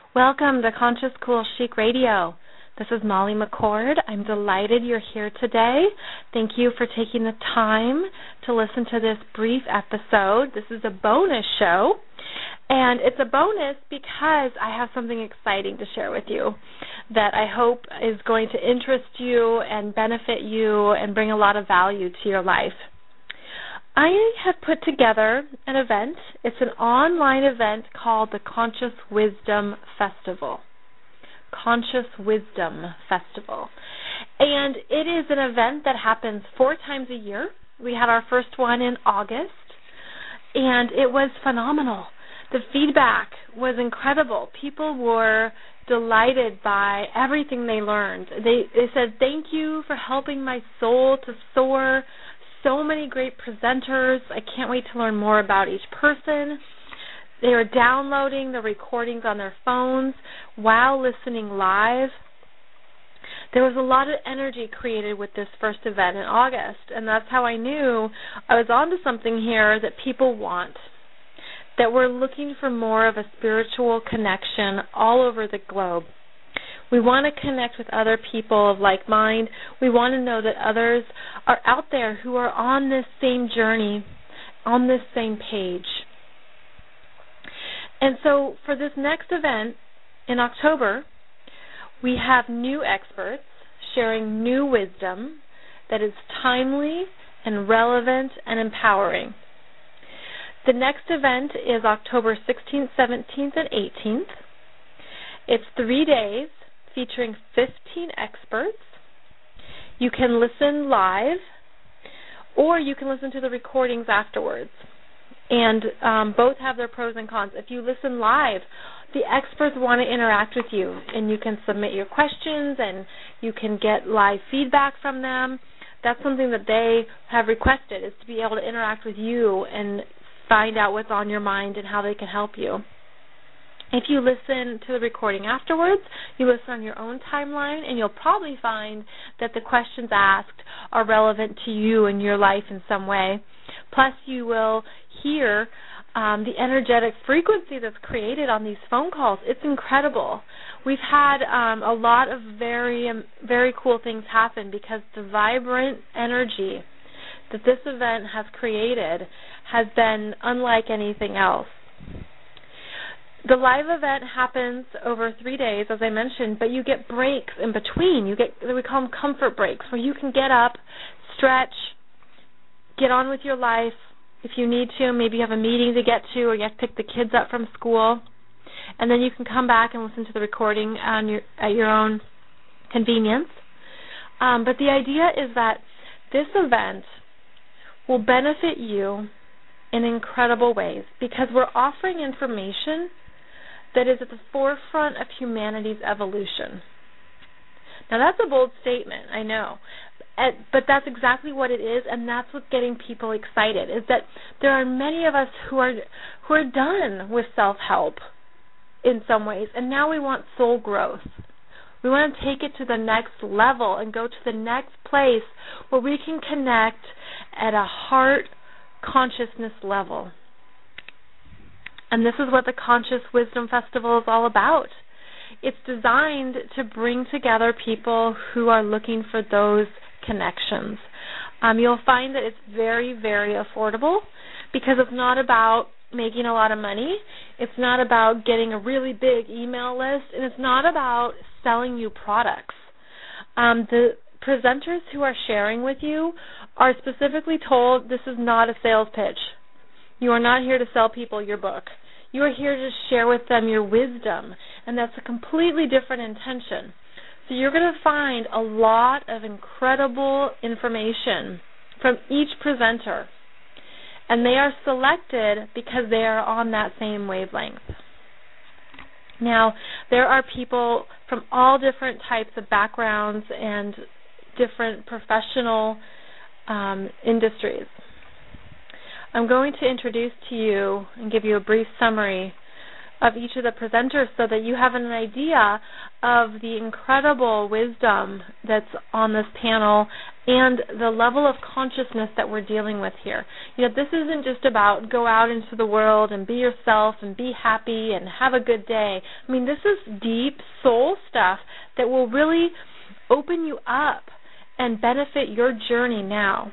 Welcome to Conscious Cool Chic Radio. This is Molly McCord. I'm delighted you're here today. Thank you for taking the time to listen to this brief episode. This is a bonus show, and it's a bonus because I have something exciting to share with you that I hope is going to interest you and benefit you and bring a lot of value to your life. I have put together an event. It's an online event called the Conscious Wisdom Festival. Conscious Wisdom Festival. And it is an event that happens 4 times a year. We had our first one in August, and it was phenomenal. The feedback was incredible. People were delighted by everything they learned. They said, "Thank you for helping my soul to soar." So many great presenters. I can't wait to learn more about each person. They are downloading the recordings on their phones while listening live. There was a lot of energy created with this first event in August, and that's how I knew I was onto something here that people want, that we're looking for more of a spiritual connection all over the globe. We want to connect with other people of like mind. We want to know that others are out there who are on this same journey, on this same page. And so for this next event in October, we have new experts sharing new wisdom that is timely and relevant and empowering. The next event is October 16th, 17th, and 18th. It's 3 days, featuring 15 experts. You can listen live, or you can listen to the recordings afterwards. And both have their pros and cons. If you listen live, the experts want to interact with you, and you can submit your questions, and you can get live feedback from them. That's something that they have requested, is to be able to interact with you and find out what's on your mind and how they can help you. If you listen to the recording afterwards, you listen on your own timeline, and you'll probably find that the questions asked are relevant to you and your life in some way. Plus, you will hear the energetic frequency that's created on these phone calls. It's incredible. We've had a lot of very, very cool things happen because the vibrant energy that this event has created has been unlike anything else. The live event happens over 3 days, as I mentioned, but you get breaks in between. We call them comfort breaks, where you can get up, stretch, get on with your life if you need to. Maybe you have a meeting to get to, or you have to pick the kids up from school, and then you can come back and listen to the recording at your own convenience. But the idea is that this event will benefit you in incredible ways because we're offering information that is at the forefront of humanity's evolution. Now, that's a bold statement, I know, but that's exactly what it is, and that's what's getting people excited, is that there are many of us who are done with self-help in some ways, and now we want soul growth. We want to take it to the next level and go to the next place where we can connect at a heart consciousness level. And this is what the Conscious Wisdom Festival is all about. It's designed to bring together people who are looking for those connections. You'll find that it's very, very affordable because it's not about making a lot of money. It's not about getting a really big email list, and it's not about selling you products. The presenters who are sharing with you are specifically told this is not a sales pitch. You are not here to sell people your book. You are here to share with them your wisdom, and that's a completely different intention. So you're going to find a lot of incredible information from each presenter, and they are selected because they are on that same wavelength. Now, there are people from all different types of backgrounds and different professional industries. I'm going to introduce to you and give you a brief summary of each of the presenters so that you have an idea of the incredible wisdom that's on this panel and the level of consciousness that we're dealing with here. This isn't just about go out into the world and be yourself and be happy and have a good day. This is deep soul stuff that will really open you up and benefit your journey now.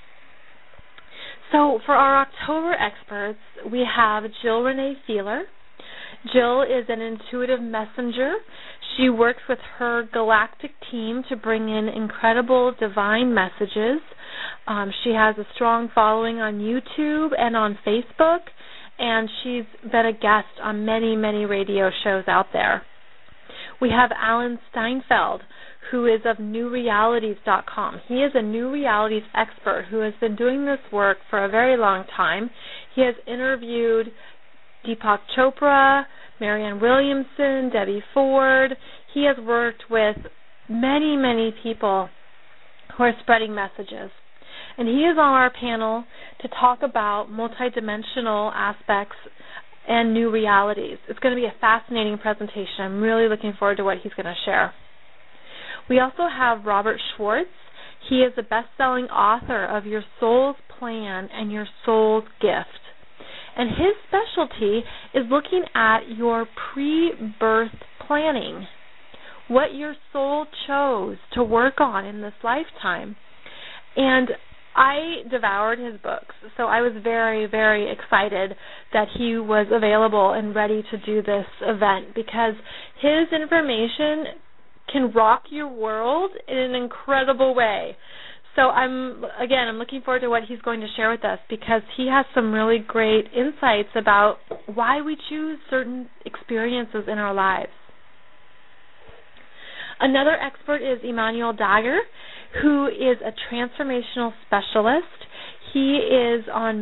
So for our October experts, we have Jill Renee Feeler. Jill is an intuitive messenger. She works with her galactic team to bring in incredible divine messages. She has a strong following on YouTube and on Facebook, and she's been a guest on many, many radio shows out there. We have Alan Steinfeld, who is of NewRealities.com. He is a New Realities expert who has been doing this work for a very long time. He has interviewed Deepak Chopra, Marianne Williamson, Debbie Ford. He has worked with many, many people who are spreading messages. And he is on our panel to talk about multidimensional aspects and new realities. It's going to be a fascinating presentation. I'm really looking forward to what he's going to share. We also have Robert Schwartz. He is a best-selling author of Your Soul's Plan and Your Soul's Gift. And his specialty is looking at your pre-birth planning, what your soul chose to work on in this lifetime. And I devoured his books, so I was very, very excited that he was available and ready to do this event because his information can rock your world in an incredible way. So I'm looking forward to what he's going to share with us because he has some really great insights about why we choose certain experiences in our lives. Another expert is Emmanuel Dagger, who is a transformational specialist. He is on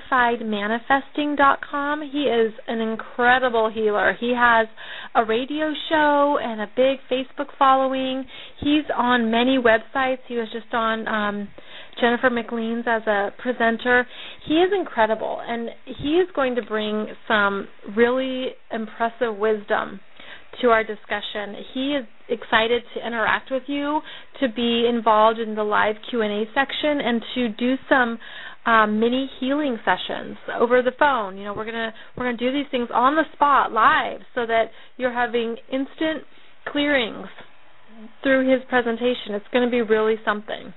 magnifiedmanifesting.com. He is an incredible healer. He has a radio show and a big Facebook following. He's on many websites. He was just on Jennifer McLean's as a presenter. He is incredible, and he is going to bring some really impressive wisdom to our discussion. He is excited to interact with you, to be involved in the live Q&A section, and to do some mini healing sessions over the phone. We're gonna do these things on the spot, live, so that you're having instant clearings through his presentation. It's going to be really something.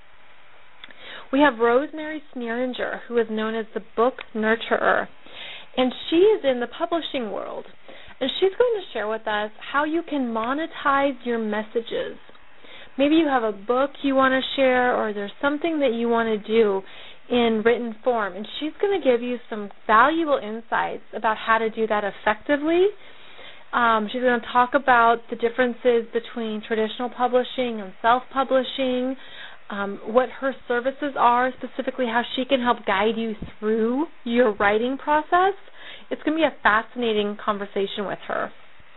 We have Rosemary Sneeringer, who is known as the Book Nurturer, and she is in the publishing world. And she's going to share with us how you can monetize your messages. Maybe you have a book you want to share, or there's something that you want to do in written form. And she's going to give you some valuable insights about how to do that effectively. She's going to talk about the differences between traditional publishing and self-publishing, what her services are, specifically how she can help guide you through your writing process. It's going to be a fascinating conversation with her.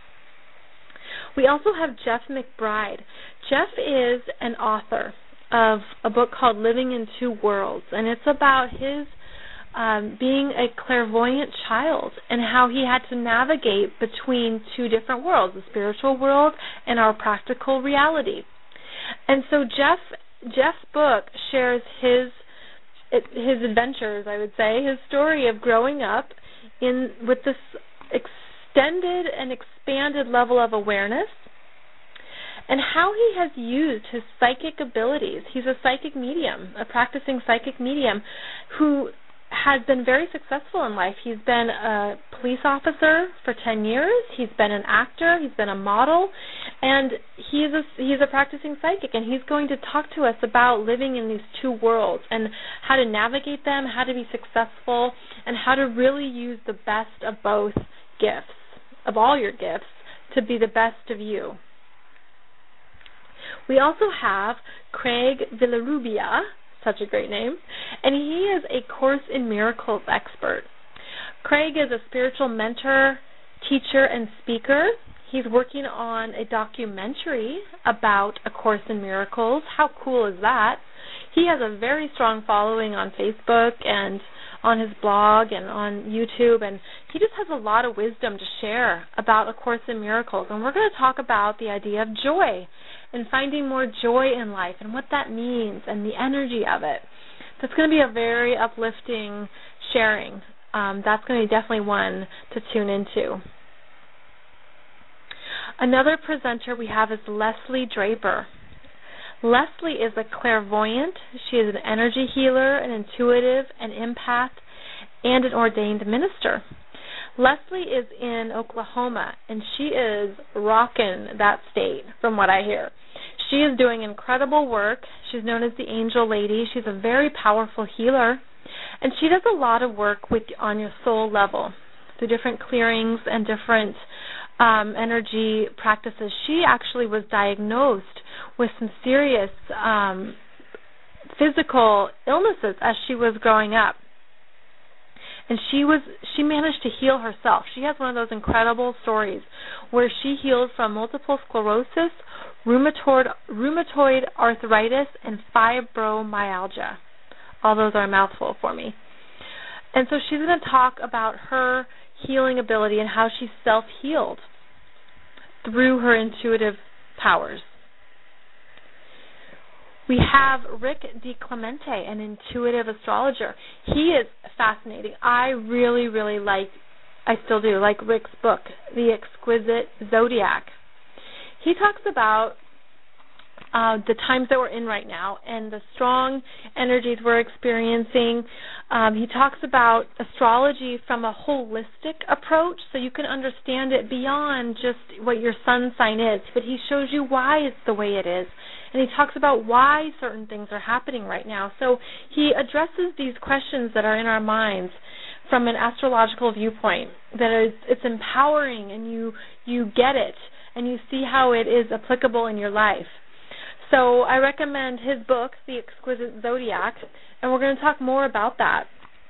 We also have Jeff McBride. Jeff is an author of a book called Living in Two Worlds, and it's about his being a clairvoyant child and how he had to navigate between two different worlds, the spiritual world and our practical reality. And so Jeff's book shares his adventures, I would say, his story of growing up with this extended and expanded level of awareness, and how he has used his psychic abilities. He's a psychic medium, a practicing psychic medium, who has been very successful in life. He's been a police officer for 10 years. He's been an actor. He's been a model. And he's a practicing psychic, and he's going to talk to us about living in these two worlds and how to navigate them, how to be successful, and how to really use the best of both gifts, of all your gifts, to be the best of you. We also have Craig Villarubia, such a great name, and he is a Course in Miracles expert. Craig is a spiritual mentor, teacher, and speaker. He's working on a documentary about A Course in Miracles. How cool is that? He has a very strong following on Facebook and on his blog and on YouTube, and he just has a lot of wisdom to share about A Course in Miracles. And we're going to talk about the idea of joy and finding more joy in life and what that means and the energy of it. That's going to be a very uplifting sharing. That's going to be definitely one to tune into. Another presenter we have is Leslie Draper. Leslie is a clairvoyant. She is an energy healer, an intuitive, an empath, and an ordained minister. Leslie is in Oklahoma, and she is rocking that state from what I hear. She is doing incredible work. She's known as the Angel Lady. She's a very powerful healer, and she does a lot of work on your soul level through different clearings and different energy practices. She actually was diagnosed with some serious physical illnesses as she was growing up. And she managed to heal herself. She has one of those incredible stories where she healed from multiple sclerosis, rheumatoid arthritis, and fibromyalgia. All those are a mouthful for me. And so she's going to talk about her healing ability and how she self-healed through her intuitive powers. We have Rick DiClemente, an intuitive astrologer. He is fascinating. I really, really I still do, like Rick's book, The Exquisite Zodiac. He talks about the times that we're in right now and the strong energies we're experiencing. He talks about astrology from a holistic approach, so you can understand it beyond just what your sun sign is, but he shows you why it's the way it is. And he talks about why certain things are happening right now. So he addresses these questions that are in our minds from an astrological viewpoint, it's empowering, and you get it, and you see how it is applicable in your life. So I recommend his book, The Exquisite Zodiac, and we're going to talk more about that.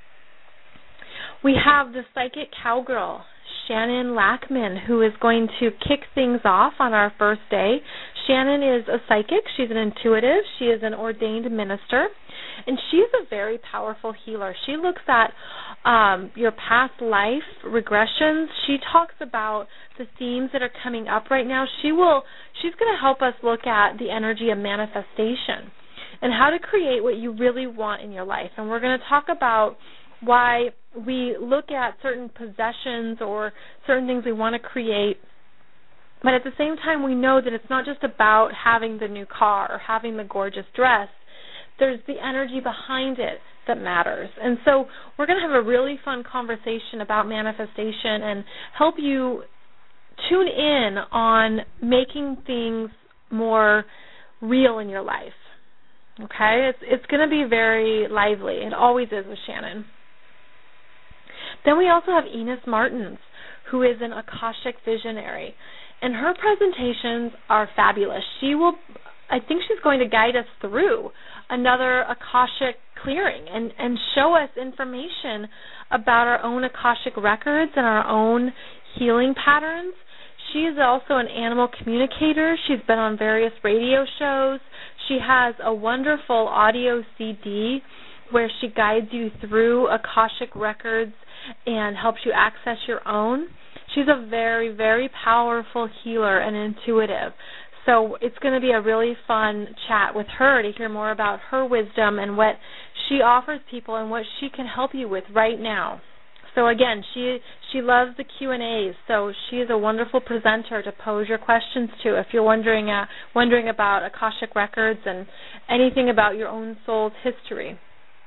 We have the psychic cowgirl, Shannon Lackman, who is going to kick things off on our first day. Shannon is a psychic. She's an intuitive. She is an ordained minister, and she's a very powerful healer. She looks at your past life regressions. She talks about the themes that are coming up right now. She's going to help us look at the energy of manifestation and how to create what you really want in your life. And we're going to talk about why we look at certain possessions or certain things we want to create, but at the same time we know that it's not just about having the new car or having the gorgeous dress. There's the energy behind it that matters. And so we're going to have a really fun conversation about manifestation and help you tune in on making things more real in your life. Okay? It's going to be very lively. It always is with Shannon. Then we also have Enos Martins, who is an Akashic visionary, and her presentations are fabulous. I think she's going to guide us through another Akashic clearing and show us information about our own Akashic records and our own healing patterns. She is also an animal communicator. She's been on various radio shows. She has a wonderful audio CD where she guides you through Akashic records and helps you access your own. She's a very, very powerful healer and intuitive. So it's going to be a really fun chat with her to hear more about her wisdom and what she offers people and what she can help you with right now. So again, she loves the Q&As, so she is a wonderful presenter to pose your questions to if you're wondering about Akashic records and anything about your own soul's history.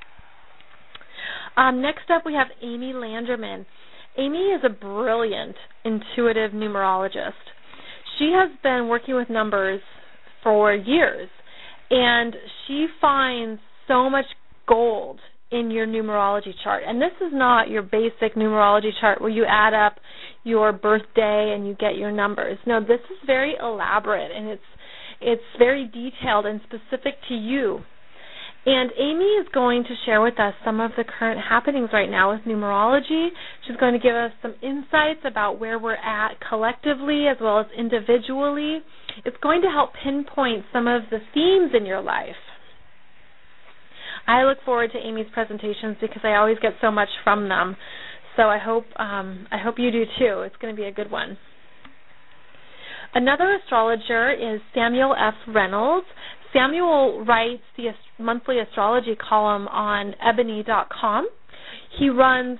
Next up, we have Amy Landerman. Amy is a brilliant intuitive numerologist. She has been working with numbers for years, and she finds so much gold in your numerology chart. And this is not your basic numerology chart where you add up your birthday and you get your numbers. No, this is very elaborate, and it's very detailed and specific to you. And Amy is going to share with us some of the current happenings right now with numerology. She's going to give us some insights about where we're at collectively as well as individually. It's going to help pinpoint some of the themes in your life. I look forward to Amy's presentations because I always get so much from them. So I hope you do too. It's going to be a good one. Another astrologer is Samuel F. Reynolds. Samuel writes the monthly astrology column on ebony.com. He runs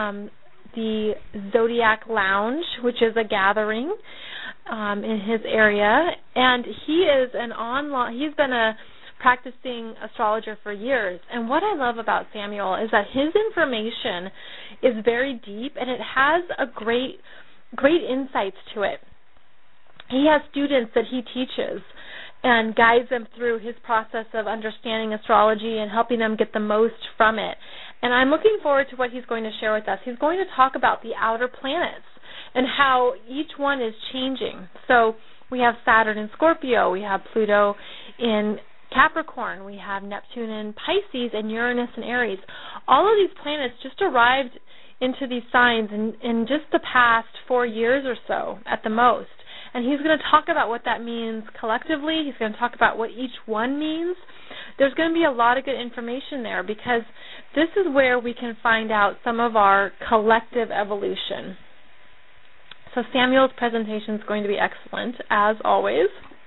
the Zodiac Lounge, which is a gathering in his area, and he's been a practicing astrologer for years. And what I love about Samuel is that his information is very deep, and it has a great insights to it. He has students that he teaches and guides them through his process of understanding astrology and helping them get the most from it. And I'm looking forward to what he's going to share with us. He's going to talk about the outer planets and how each one is changing. So we have Saturn in Scorpio, we have Pluto in Capricorn, we have Neptune in Pisces, and Uranus in Aries. All of these planets just arrived into these signs in just the past 4 years or so at the most. And he's going to talk about what that means collectively. He's going to talk about what each one means. There's going to be a lot of good information there because this is where we can find out some of our collective evolution. So Samuel's presentation is going to be excellent, as always.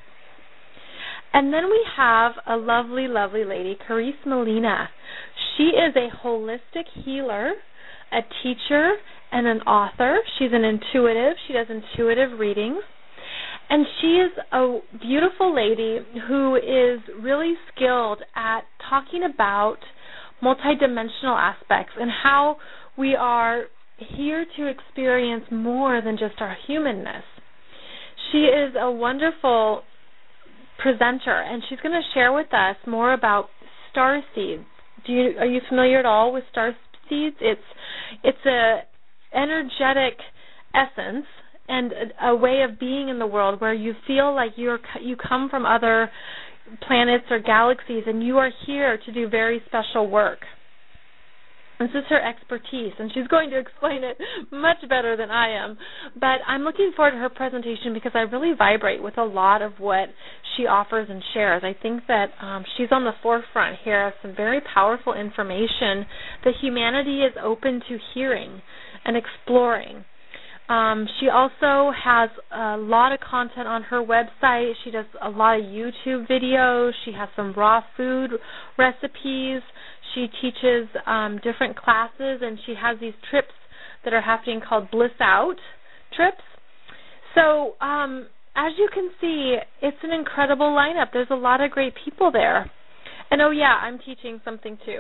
And then we have a lovely, lovely lady, Carice Molina. She is a holistic healer, a teacher, and an author. She's an intuitive. She does intuitive readings. And she is a beautiful lady who is really skilled at talking about multidimensional aspects and how we are here to experience more than just our humanness. She is a wonderful presenter, and she's going to share with us more about star seeds. Are you familiar at all with star seeds? It's a energetic essence and a way of being in the world where you feel like you come from other planets or galaxies and you are here to do very special work. This is her expertise, and she's going to explain it much better than I am. But I'm looking forward to her presentation because I really vibrate with a lot of what she offers and shares. I think that she's on the forefront here of some very powerful information that humanity is open to hearing and exploring. She also has a lot of content on her website. She does a lot of YouTube videos. She has some raw food recipes. She teaches different classes, and she has these trips that are happening called Bliss Out trips. So as you can see, it's an incredible lineup. There's a lot of great people there. And oh yeah, I'm teaching something too.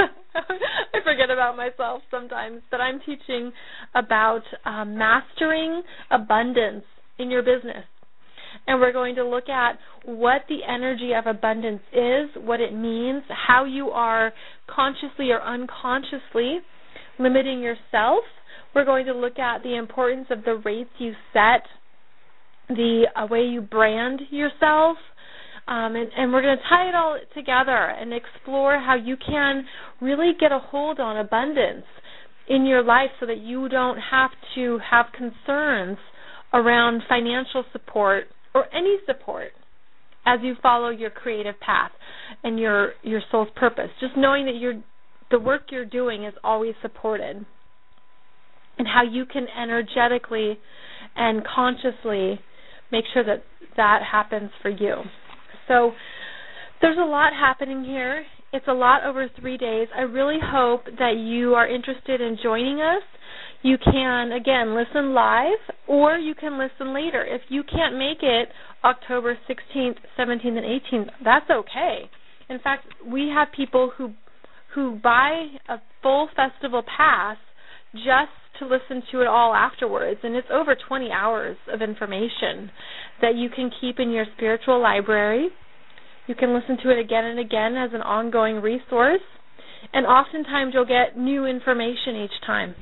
I forget about myself sometimes, but I'm teaching about mastering abundance in your business. And we're going to look at what the energy of abundance is, what it means, how you are consciously or unconsciously limiting yourself. We're going to look at the importance of the rates you set, the way you brand yourself, and we're going to tie it all together and explore how you can really get a hold on abundance in your life so that you don't have to have concerns around financial support or any support as you follow your creative path and your soul's purpose. Just knowing that the work you're doing is always supported, and how you can energetically and consciously make sure that that happens for you. So there's a lot happening here. It's a lot over 3 days. I really hope that you are interested in joining us. You can, again, listen live, or you can listen later. If you can't make it October 16th, 17th, and 18th, that's okay. In fact, we have people who buy a full festival pass just to listen to it all afterwards, and it's over 20 hours of information that you can keep in your spiritual library. You can listen to it again and again as an ongoing resource, and oftentimes you'll get new information each time.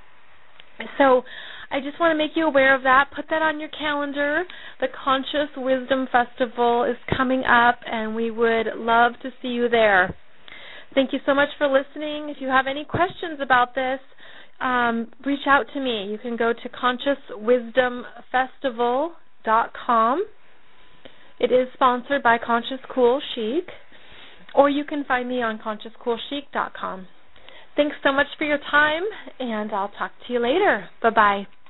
So I just want to make you aware of that. Put that on your calendar. The Conscious Wisdom Festival is coming up, and we would love to see you there. Thank you so much for listening. If you have any questions about this, reach out to me. You can go to consciouswisdomfestival.com. It is sponsored by Conscious Cool Chic. Or you can find me on ConsciousCoolChic.com. Thanks so much for your time, and I'll talk to you later. Bye-bye.